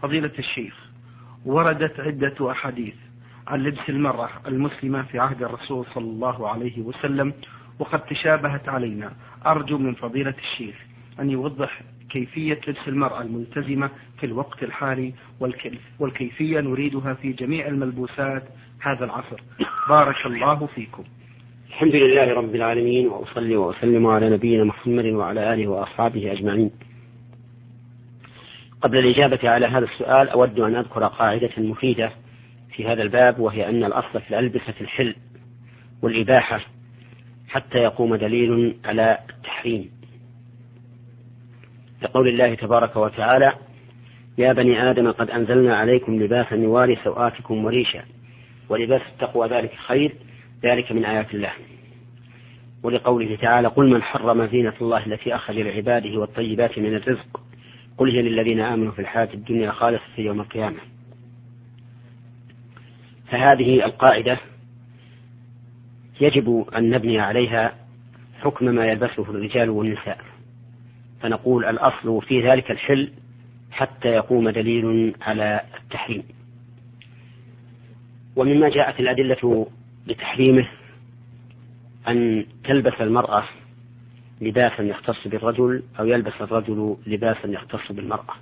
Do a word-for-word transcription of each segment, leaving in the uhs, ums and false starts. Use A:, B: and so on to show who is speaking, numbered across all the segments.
A: فضيلة الشيخ، وردت عدة أحاديث عن لبس المرأة المسلمة في عهد الرسول صلى الله عليه وسلم وقد تشابهت علينا. أرجو من فضيلة الشيخ أن يوضح كيفية لبس المرأة الملتزمة في الوقت الحالي، والكيفية نريدها في جميع الملبوسات هذا العصر. بارك الله فيكم.
B: الحمد لله رب العالمين، وأصلي وأسلم على نبينا محمد وعلى آله وأصحابه أجمعين. قبل الإجابة على هذا السؤال أود أن أذكر قاعدة مفيدة في هذا الباب، وهي أن الأصل في الألبسة الحل والإباحة حتى يقوم دليل على التحريم، لقول الله تبارك وتعالى: يا بني آدم قد أنزلنا عليكم لباسا يواري سوآتكم وريشا ولباس التقوى ذلك خير ذلك من آيات الله. ولقوله تعالى: قل من حرم زينة الله التي أخرج لعباده والطيبات من الرزق قل هي للذين آمنوا في الحياة الدنيا خالصة في يوم القيامة. فهذه القاعدة يجب أن نبني عليها حكم ما يلبسه الرجال والنساء، فنقول الأصل في ذلك الحل حتى يقوم دليل على التحريم. ومما جاءت الأدلة لتحريمه أن تلبس المرأة لباسا يختص بالرجل أو يلبس الرجل لباسا يختص بالمرأة،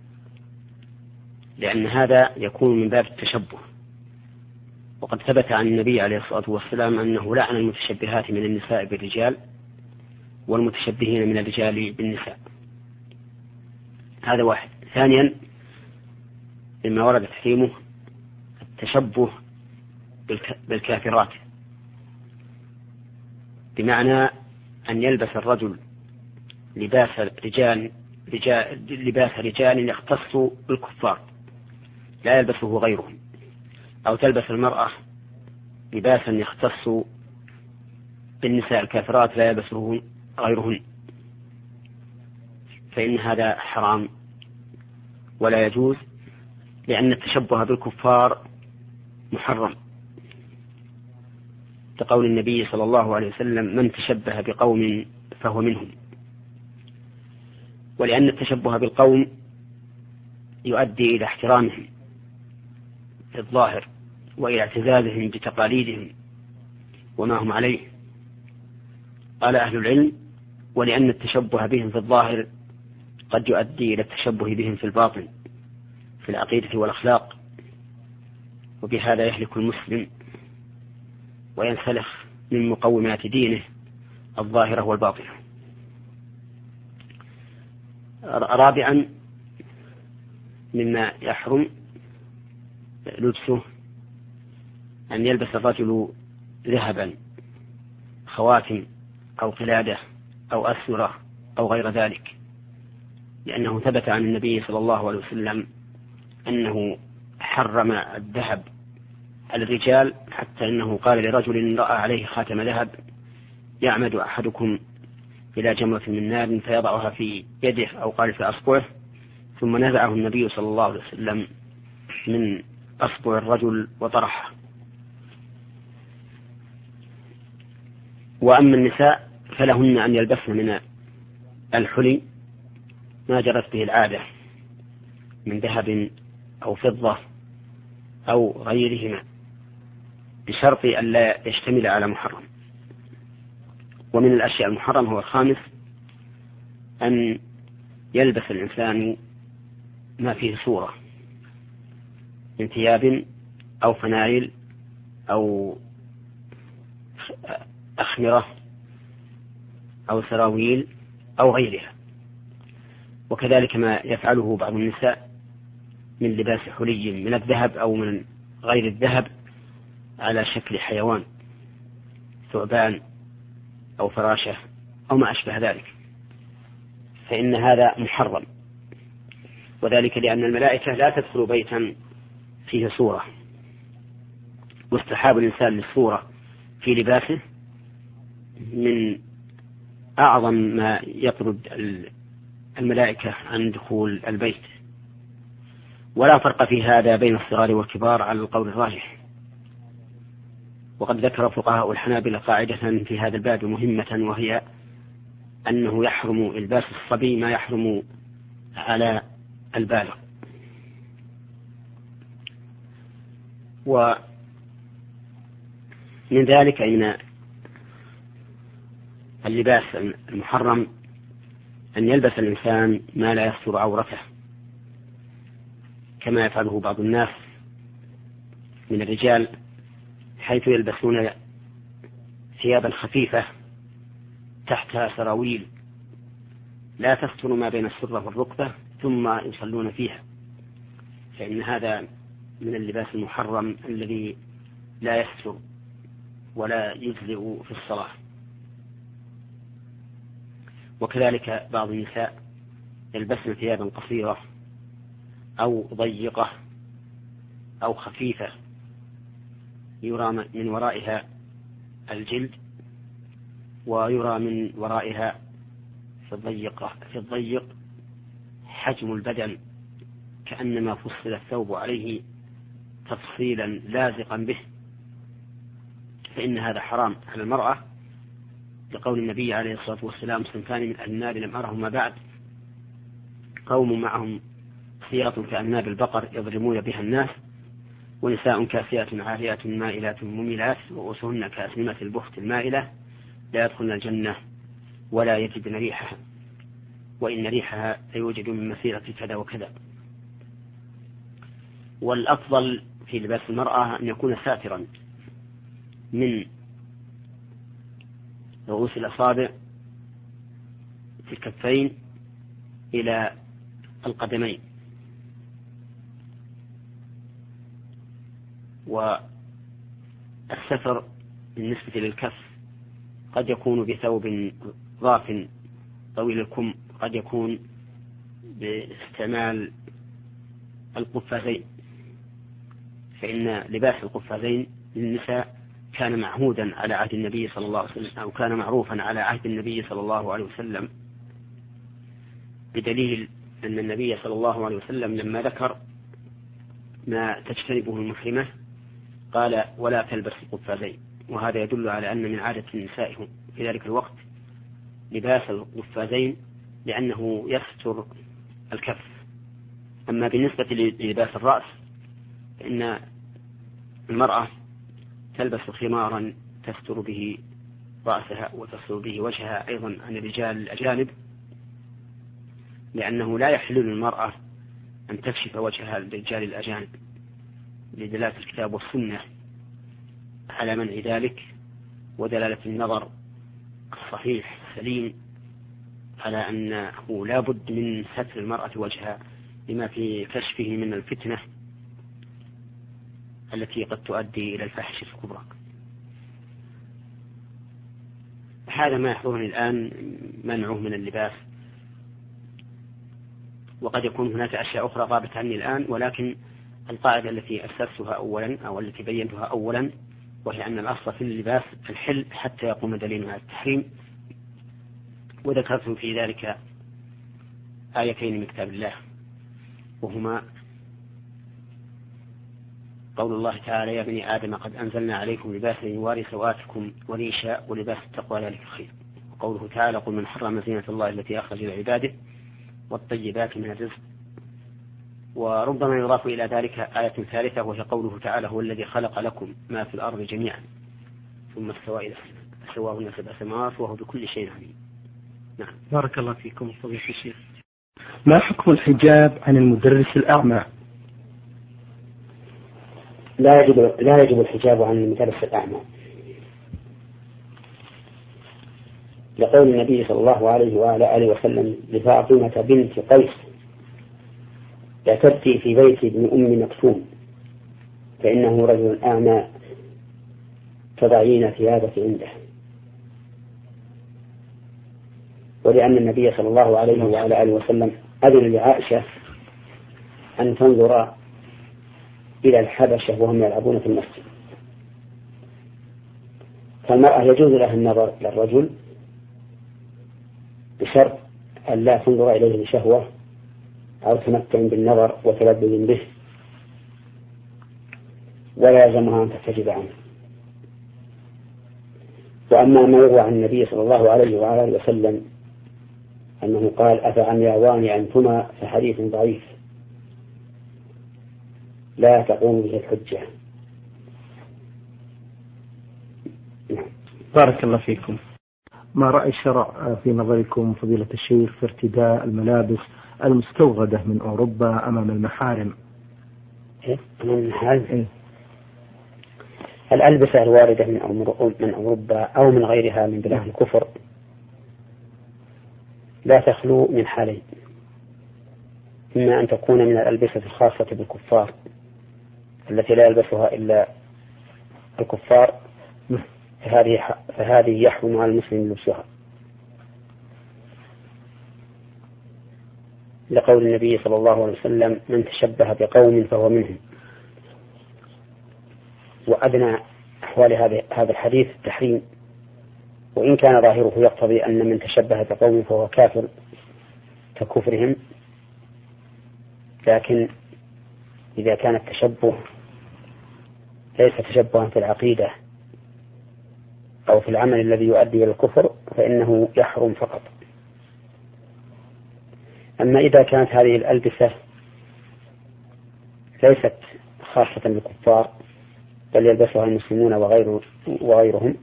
B: لأن هذا يكون من باب التشبه. وقد ثبت عن النبي عليه الصلاة والسلام أنه لعن المتشبهات من النساء بالرجال والمتشبهين من الرجال بالنساء. هذا واحد. ثانيا، مما ورد تحريمه التشبه بالكافرات، بمعنى أن يلبس الرجل لباس رجال, رجال لباس رجال يختص بالكفار لا يلبسه غيرهم، أو تلبس المرأة لباسا يختص بالنساء الكافرات لا يلبسه غيرهن، فإن هذا حرام ولا يجوز، لأن التشبه بالكفار محرم، كقول النبي صلى الله عليه وسلم: من تشبه بقوم فهو منهم. ولأن التشبه بالقوم يؤدي إلى احترامهم في الظاهر وإلى اعتزازهم بتقاليدهم وما هم عليه. قال أهل العلم: ولأن التشبه بهم في الظاهر قد يؤدي إلى التشبه بهم في الباطن في العقيدة والأخلاق، وبهذا يهلك المسلم وينسلخ من مقومات دينه الظاهرة والباطنة. رابعا، مما يحرم لبسه أن يلبس الرجل ذهبا، خواتم أو قلادة أو أسورة أو غير ذلك، لأنه ثبت عن النبي صلى الله عليه وسلم أنه حرم الذهب على الرجال، حتى أنه قال لرجل رأى عليه خاتم ذهب: يعمد أحدكم إلى جمرة من نار فيضعها في يده أو قال في أصبعه، ثم نزعه النبي صلى الله عليه وسلم من أصبع الرجل وطرحه. وأما النساء فلهن أن يلبسن من الحلي ما جرت به العادة من ذهب أو فضة أو غيرهما، بشرط أن لا يشتمل على محرم. ومن الأشياء المحرم هو الخامس: أن يلبس الإنسان ما فيه صورة من ثياب أو فنائل أو أخمرة أو سراويل أو غيرها، وكذلك ما يفعله بعض النساء من لباس حلي من الذهب أو من غير الذهب على شكل حيوان، ثعبان أو فراشة أو ما أشبه ذلك، فإن هذا محرم، وذلك لأن الملائكة لا تدخل بيتا فيه صورة. واستحاب الإنسان للصورة في لباسه من أعظم ما يطرد الملائكة عن دخول البيت. ولا فرق في هذا بين الصغار والكبار على القول الراجح. وقد ذكر فقهاء الحنابلة قاعدة في هذا الباب مهمة، وهي أنه يحرم إلباس الصبي ما يحرم على البالغ. ومن ذلك أن اللباس المحرم أن يلبس الإنسان ما لا يستر عورته، كما يفعله بعض الناس من الرجال، حيث يلبسون ثيابا خفيفة تحتها سراويل لا تستر ما بين السرة والركبة ثم يصلون فيها، فإن هذا من اللباس المحرم الذي لا يستر ولا يجزئ في الصلاة. وكذلك بعض النساء يلبسن ثيابا قصيرة أو ضيقة أو خفيفة يرى من ورائها الجلد ويرى من ورائها في الضيق في الضيق حجم البدن، كأنما فصل الثوب عليه تفصيلا لازقا به، فإن هذا حرام على المرأة، لقول النبي عليه الصلاة والسلام: صنفان من أهل النار لم أرهما بعد، قوم معهم سيرة كأناب البقر يضرمون بها الناس، ونساء كاسيات عاريات مائلات مميلات رؤوسهن كأسنمة البخت المائلة لا يدخلن الجنة ولا يجدن ريحها، وإن ريحها ليوجد من مسيرة كذا وكذا. والأفضل في لباس المرأة أن يكون ساترا من رؤوس الأصابع في الكفين إلى القدمين، والستر بالنسبة للكف قد يكون بثوب ضاف طويل الكم، قد يكون باستعمال القفازين، فإن لباس القفازين للنساء كان معهودا على عهد النبي صلى الله عليه وسلم، أو كان معروفا على عهد النبي صلى الله عليه وسلم، بدليل أن النبي صلى الله عليه وسلم لما ذكر ما تجتنبه المحرمة قال: ولا تلبس القفازين. وهذا يدل على أن من عادة النساء في ذلك الوقت لباس القفازين لأنه يستر الكف. أما بالنسبة للباس الرأس فإن المرأة تلبس خمارا تستر به رأسها وتستر به وجهها أيضا عن الرجال الأجانب، لأنه لا يحل للمرأة أن تكشف وجهها للرجال الأجانب، لدلالة الكتاب والسنة على منع ذلك، ودلالة النظر الصحيح السليم على أنه لا بد من ستر المرأة وجهها لما في كشفه من الفتنة التي قد تؤدي إلى الفاحشة الكبرى. هذا ما يحضرني الآن منعه من اللباس، وقد يكون هناك أشياء أخرى غابت عني الآن، ولكن القاعدة التي أسستها أولا أو التي بينتها أولا وهي أن الأصل في اللباس الحل حتى يقوم دليل على التحريم، وذكرت في ذلك آيتين من كتاب الله، وهما قول الله تعالى: يا بني آدم قد أنزلنا عليكم لباسا يواري سوآتكم وريشا ولباس التقوى ذلك خير، وقوله تعالى: قل من حرم زينة الله التي أخرج لعباده والطيبات من الرزق. وربما يضاف إلى ذلك آية ثالثة وهي قوله تعالى: هو الذي خلق لكم ما في الأرض جميعا ثم استوى إلى السماء فسواهن سبع سماوات وهو بكل شيء عليم. نعم.
A: بارك الله فيكم فضيلة الشيخ. ما حكم الحجاب عن المدرس الأعمى؟
B: لا يجب لا يجب الحجاب عن المدرس الأعمى، لقول النبي صلى الله عليه وعلى آله وسلم لفاطمة بنت قيس: لا تبكي في بيت ابن أم مكتوم فإنه رجل أعمى تضعين ثيابك عنده. ولأن النبي صلى الله عليه وعلى آله وسلم أذن لعائشة أن تنظر إلى الحبشة وهم يلعبون في المسجد، فالمرأة يجوز لها النظر للرجل بشرط أن لا تنظر إليه بشهوة أو تمتع بالنظر وتلذذ به، ولا يلزمها أن تحتجب عنه. وأما ما يروى عن النبي صلى الله عليه وعلى آله وسلم أنه قال: أفعمياوان أنتما فحديث ضعيف لا تقوم به الحجة.
A: بارك الله فيكم. ما رأي الشرع في نظركم فضيلة الشيخ في ارتداء الملابس المستوردة من أوروبا أمام المحارم؟
B: إيه؟ أمام المحارم؟ إيه؟ الألبسة الواردة من أوروبا أو من غيرها من بلاد الكفر لا تخلو من حالين: إما أن تكون من الألبسة الخاصة بالكفار التي لا يلبسها إلا الكفار، فهذه فهذه يحرم على المسلم لبسها، لقول النبي صلى الله عليه وسلم: من تشبه بقوم فهو منهم. وأدنى أحوال هذا الحديث التحريم، وإن كان ظاهره يقتضي أن من تشبه بقوم فهو كافر ككفرهم، لكن إذا كان التشبه ليس تشبها في العقيدة أو في العمل الذي يؤدي إلى الكفر فإنه يحرم فقط. أما إذا كانت هذه الألبسة ليست خاصة بالكفار بل يلبسها المسلمون وغيرهم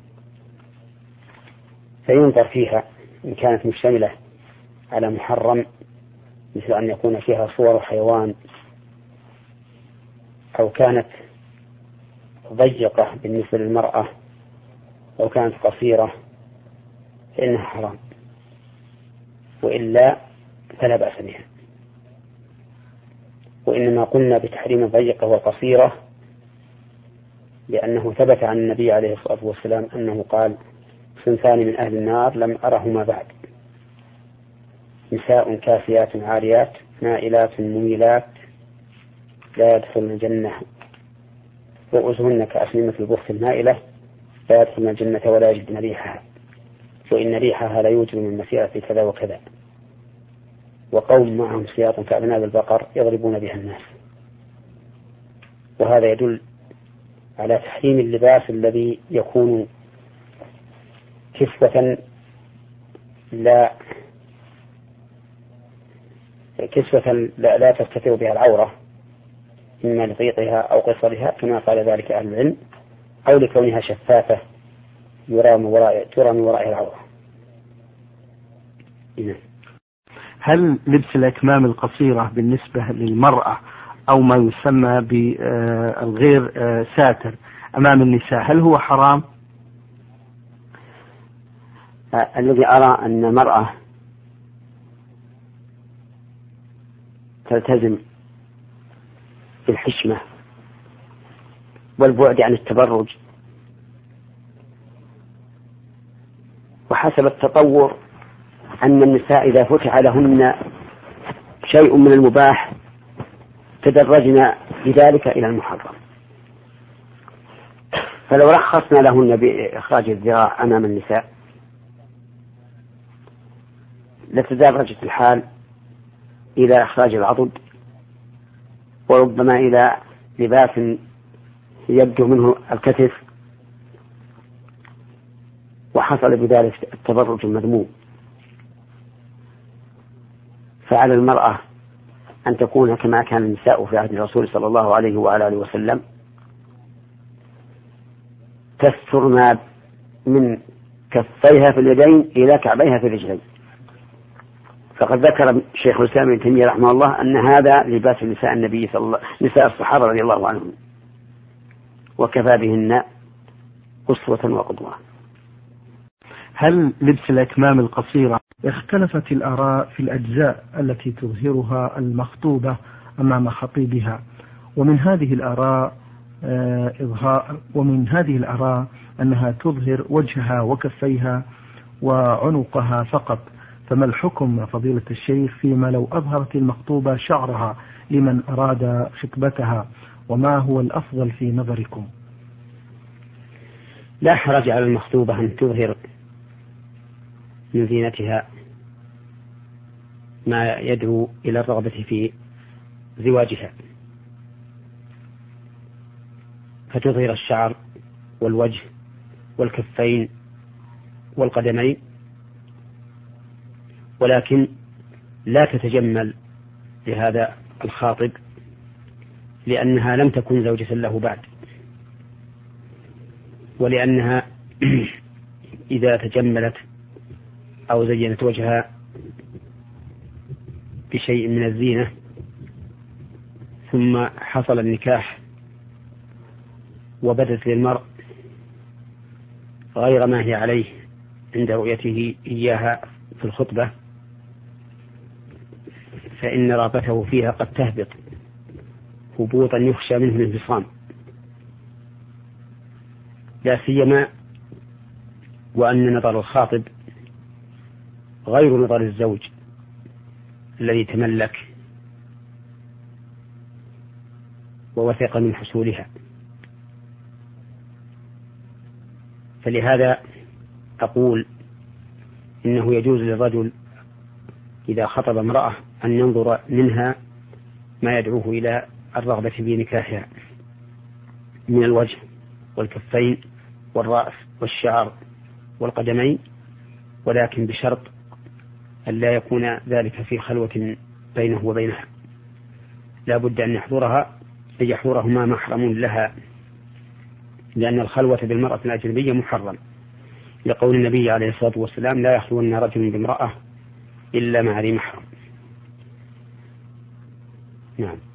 B: فينظر فيها إن كانت مشتملة على محرم، مثل أن يكون فيها صور حيوان، أو كانت ضيقة بالنسبة للمرأة، أو كانت قصيرة، فإنها حرام، وإلا فلا بأس بها. وإنما قلنا بتحريم الضيقة والقصيرة لأنه ثبت عن النبي عليه الصلاة والسلام أنه قال: صنفان من أهل النار لم أرهما بعد: نساء كاسيات عاريات مائلات مميلات لا يدخلن الجنة، رؤوسهن كأسنمة البخت المائلة لا يدخلن الجنة ولا يجدن ريحها، وإن ريحها لا يوجد من مسيرة كذا وكذا. وقوم معهم سياط كأذناب البقر يضربون بها الناس. وهذا يدل على تحريم اللباس الذي يكون كسوة لا كسوة لا, لا تستتر بها العورة، إما لضيقها أو قصرها كما قال ذلك أهل العلم، أو لكونها شفافة يرى من وراء ترى من وراء العورة.
A: هل لبس الأكمام القصيرة بالنسبة للمرأة أو ما يسمى بالغير ساتر أمام النساء هل هو حرام؟
B: الذي أرى أن المرأة تلتزم بالحشمة والبعد عن التبرج، وحسب التطور أن النساء إذا فتح لهن شيء من المباح تدرجن بذلك إلى المحرم، فلو رخصنا لهن بإخراج الذراع أمام النساء لتدرجت الحال إلى إخراج العضد، وربما إلى لباس يبدو منه الكتف، وحصل بذلك التبرج المذموم. فعلى المرأة أن تكون كما كان النساء في عهد الرسول صلى الله عليه وعلى آله وسلم، تستر ما من كفيها في اليدين إلى كعبيها في الرجلين. فقد ذكر شيخ الإسلام ابن تيمية رحمه الله أن هذا لباس نساء النبي صلى الله نساء الصحابة رضي الله عنهم، وكفى بهن أسوة وقدوة.
A: هل لبس الأكمام القصيرة اختلفت الآراء في الأجزاء التي تظهرها المخطوبة أمام خطيبها، ومن هذه الآراء آه إظهار ومن هذه الآراء أنها تظهر وجهها وكفيها وعنقها فقط، فما الحكم فضيلة الشيخ فيما لو أظهرت المخطوبة شعرها لمن أراد خطبتها، وما هو الأفضل في نظركم؟
B: لا حرج على المخطوبة أن تظهر من زينتها ما يدعو إلى الرغبة في زواجها، فتظهر الشعر والوجه والكفين والقدمين، ولكن لا تتجمل لهذا الخاطب لأنها لم تكن زوجة له بعد، ولأنها إذا تجملت أو زينت وجهها بشيء من الزينة ثم حصل النكاح وبدت للمرء غير ما هي عليه عند رؤيته إياها في الخطبة، فإن رغبته فيها قد تهبط هبوطا يخشى منه الانفصام، لا سيما وأن نظر الخاطب غير نظر الزوج الذي تملك ووثق من حصولها. فلهذا أقول إنه يجوز للرجل إذا خطب امرأة أن ينظر منها ما يدعوه إلى الرغبة في نكاحها من الوجه والكفين والرأس والشعر والقدمين، ولكن بشرط أن لا يكون ذلك في خلوة بينه وبينها، لا بد أن يحضرها يحضرهما محرم لها، لأن الخلوة بالمرأة الأجنبية محرم، لقول النبي عليه الصلاة والسلام: لا يخلون رجل بامرأة إلا مع ذي محرم. نعم.